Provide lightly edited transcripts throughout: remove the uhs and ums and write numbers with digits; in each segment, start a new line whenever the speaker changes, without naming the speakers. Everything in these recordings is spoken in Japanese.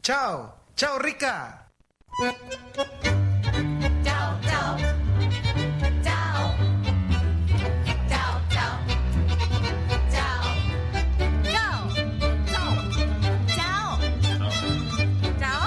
Ciao, ciao Ricca.
Ciao, ciao. Ciao. Ciao, ciao. Ciao. Ciao. Ciao. Ciao.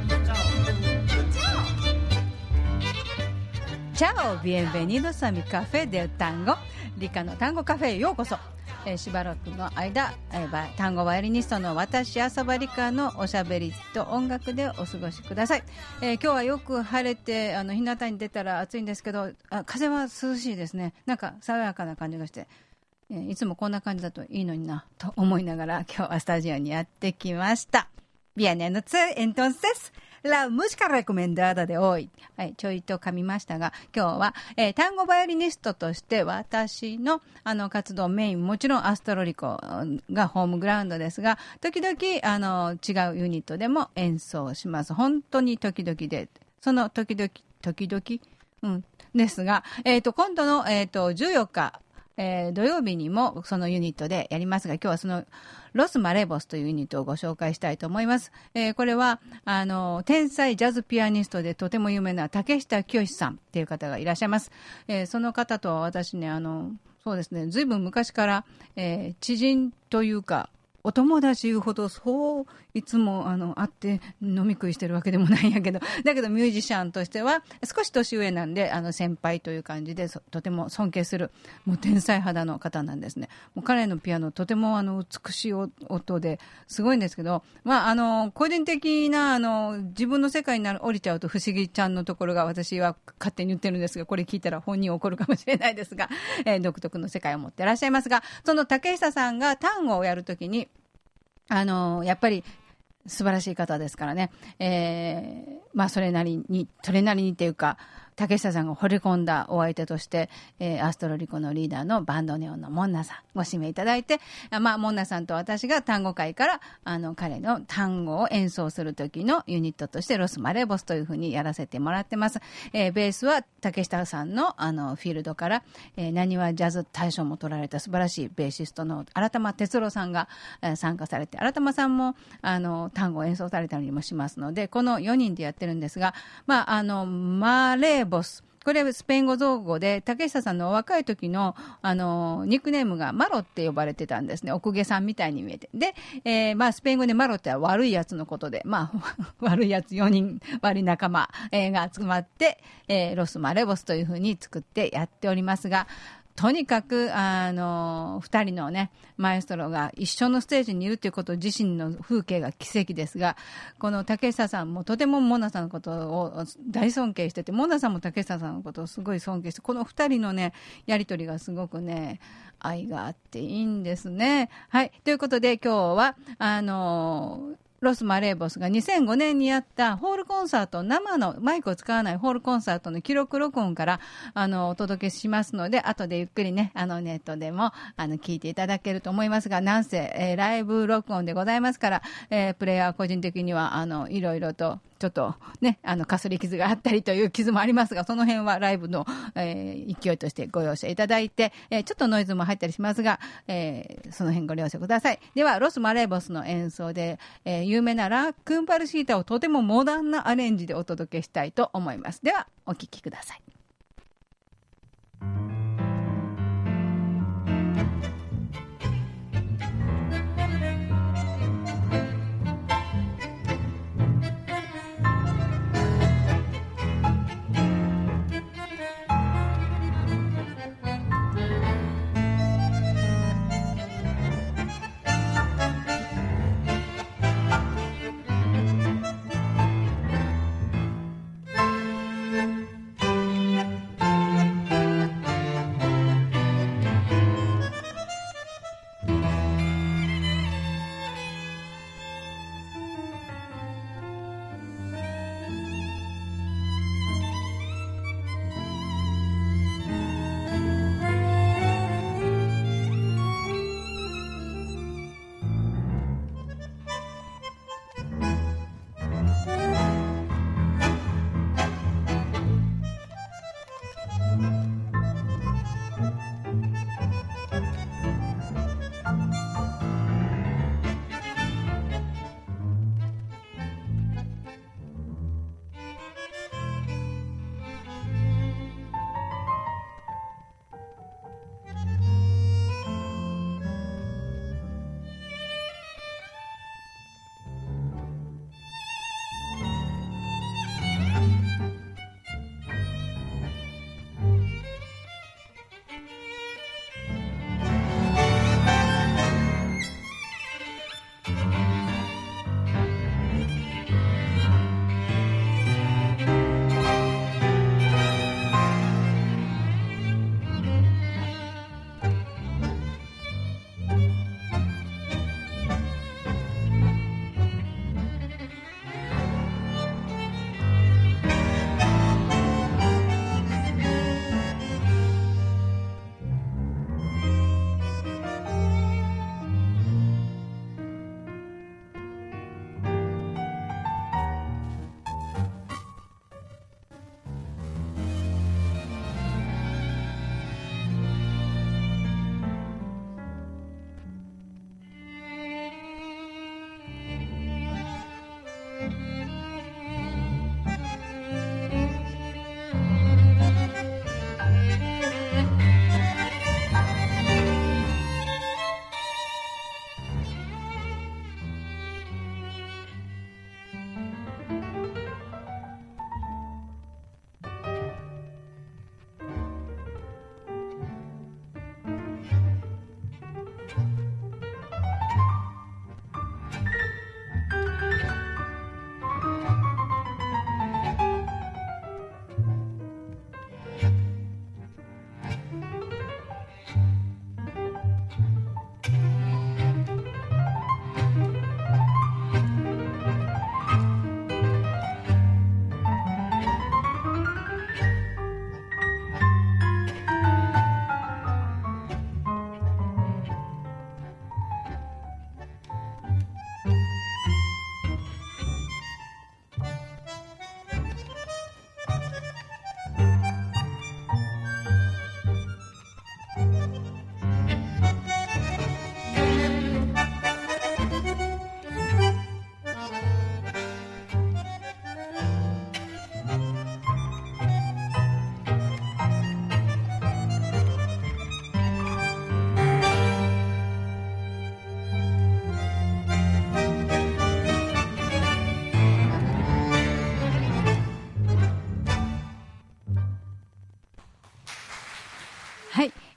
Ciao.
Ciao, bienvenidos a mi café del tango. リカの単語カフェへようこそ。しばらくの間、単語バイオリニストの私浅場理香のおしゃべりと音楽でお過ごしください。今日はよく晴れて日向に出たら暑いんですけど、風は涼しいですね。なんか爽やかな感じがして、いつもこんな感じだといいのになと思いながら今日はスタジオにやってきました。Bien, entonces la música recomendada de hoy、ちょいと噛みましたが、今日は、単語バイオリニストとして私の活動メイン、もちろんアストロリコがホームグラウンドですが、時々違うユニットでも演奏します。本当に時々で、その時々、ですが、今度の、14日、土曜日にもそのユニットでやりますが、今日はそのロスマレボスというユニットをご紹介したいと思います。これは天才ジャズピアニストでとても有名な竹下清さんっていう方がいらっしゃいます。その方とは私ね、そうですね、ずいぶん昔から、知人というかお友達いうほどそういつも会って飲み食いしてるわけでもないんやけど、だけどミュージシャンとしては少し年上なんで先輩という感じでとても尊敬するもう天才肌の方なんですね。もう彼のピアノとても美しい音ですごいんですけど、個人的な自分の世界に降りちゃうと不思議ちゃんのところが私は勝手に言ってるんですが、これ聞いたら本人怒るかもしれないですが、独特の世界を持っていらっしゃいますが、その竹下さんが単語をやるときにやっぱり素晴らしい方ですからね、それなりにっていうか、竹下さんが惚れ込んだお相手として、アストロリコのリーダーのバンドネオンのモンナさんご指名いただいて、モンナさんと私が単語会から彼の単語を演奏する時のユニットとしてロスマレボスというふうにやらせてもらってます。ベースは竹下さんのフィールドから、なにわジャズ大賞も取られた素晴らしいベーシストの新玉哲郎さんが、参加されて、新玉さんも単語を演奏されたりもしますので、この4人でやってるんですが、マレーボス、これスペイン語造語で、竹下さんの若い時のニックネームがマロって呼ばれてたんですね。お公家さんみたいに見えて、で、スペイン語でマロっては悪いやつのことで、悪いやつ4人、悪い仲間、が集まって、ロスマレボスというふうに作ってやっておりますが、とにかく2人のねマエストロが一緒のステージにいるということ自身の風景が奇跡ですが、この竹下さんもとてもモナさんのことを大尊敬してて、モナさんも竹下さんのことをすごい尊敬して、この2人のねやりとりがすごくね愛があっていいんですね。はい、ということで今日はロスマレーボスが2005年にやったホールコンサート、生のマイクを使わないホールコンサートの記録録音からお届けしますので、後でゆっくりねネットでも聞いていただけると思いますが、なんせ、ライブ録音でございますから、プレイヤーは個人的にはいろいろとちょっとねかすり傷があったりという傷もありますが、その辺はライブの、勢いとしてご容赦いただいて、ちょっとノイズも入ったりしますが、その辺ご了承ください。ではロスマレーボスの演奏で、有名なラ・クンパルシータをとてもモダンなアレンジでお届けしたいと思います。ではお聴きください。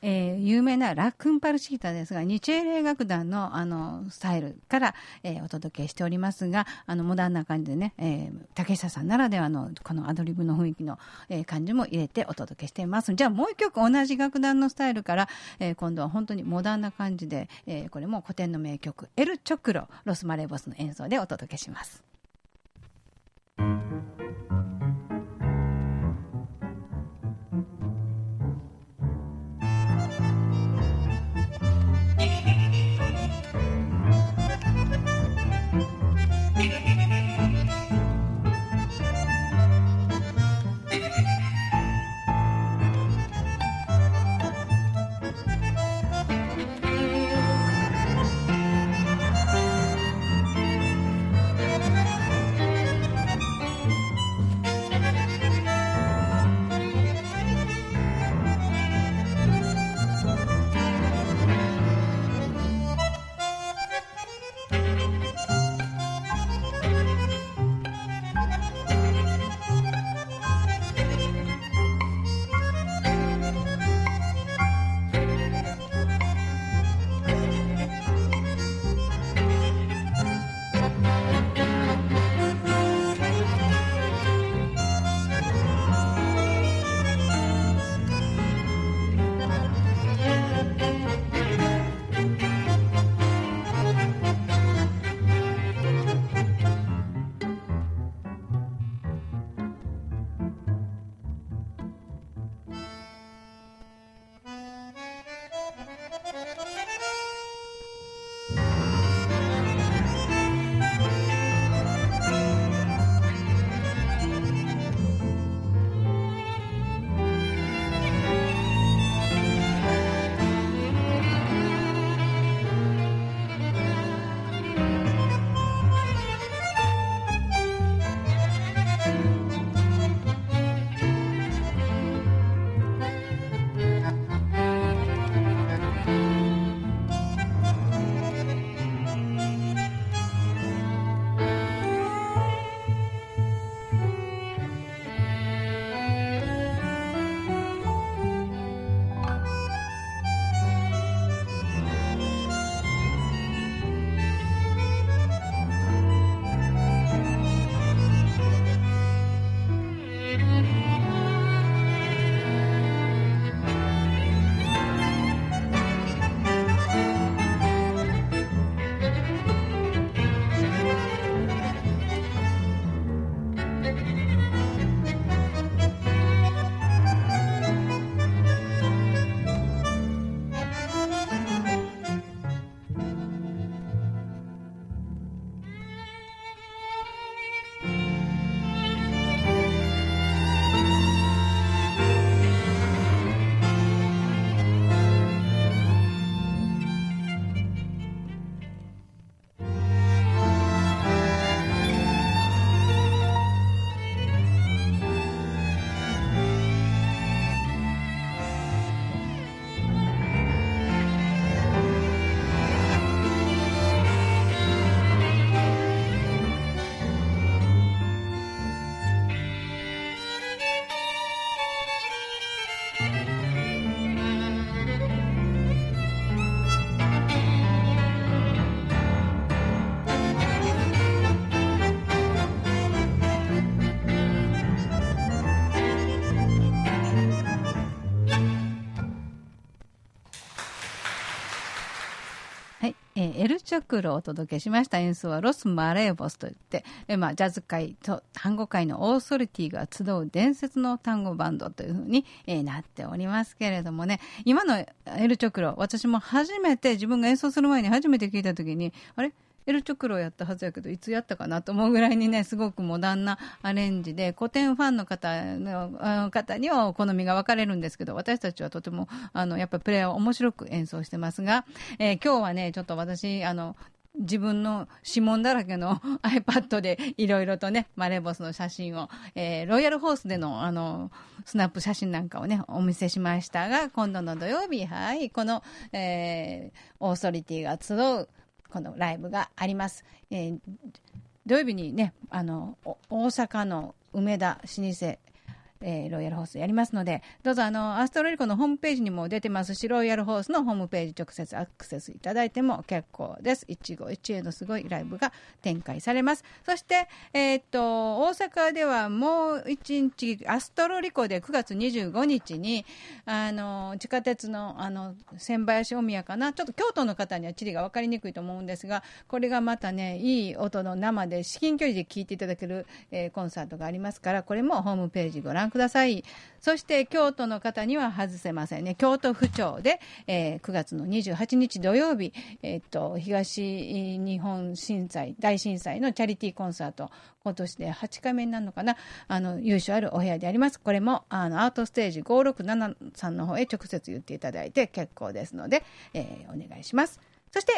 有名なラックンパルシータですが、ニチェーレ楽団のスタイルから、お届けしておりますが、モダンな感じでね、竹下さんならではのこのアドリブの雰囲気の、感じも入れてお届けしています。じゃあもう一曲同じ楽団のスタイルから、今度は本当にモダンな感じで、これも古典の名曲エル・チョクロ、ロス・マレーボスの演奏でお届けします。エルチョクロをお届けしました。演奏はロス・マレーボスといって、ジャズ界と単語界のオーソリティが集う伝説の単語バンドというふうに、なっておりますけれどもね、今のエルチョクロ、私も初めて自分が演奏する前に初めて聞いた時に、あれエルチョクロやったはずやけどいつやったかなと思うぐらいにね、すごくモダンなアレンジで、古典ファンの方には好みが分かれるんですけど、私たちはとてもやっぱりプレイヤーを面白く演奏してますが、今日はねちょっと私自分の指紋だらけの iPad でいろいろとねマレーボスの写真を、ロイヤルホースでのスナップ写真なんかをねお見せしましたが、今度の土曜日、はい、この、オーソリティが集うこのライブがあります。土曜日にね大阪の梅田老舗ロイヤルホースやりますので、どうぞアストロリコのホームページにも出てますし、ロイヤルホースのホームページ直接アクセスいただいても結構です。一期一会のすごいライブが展開されます。そして、大阪ではもう1日アストロリコで9月25日に地下鉄の千林大宮かな、ちょっと京都の方には地理が分かりにくいと思うんですが、これがまたね、いい音の生で至近距離で聴いていただける、コンサートがありますから、これもホームページご覧ください。そして京都の方には外せませんね。京都府庁で、9月の28日土曜日、東日本大震災のチャリティーコンサート、今年で8回目になるのかな、由緒あるお部屋であります。これもアートステージ567さんの方へ直接言っていただいて結構ですので、お願いします。そして、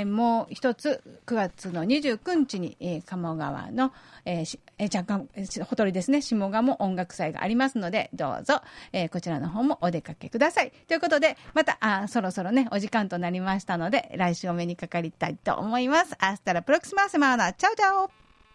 もう一つ9月の29日に、鴨川の、ほとりですね、下鴨音楽祭がありますので、どうぞ、こちらの方もお出かけください。ということで、またそろそろねお時間となりましたので、来週お目にかかりたいと思います。アスタラプロクシマセマーナ、チャオチャオ。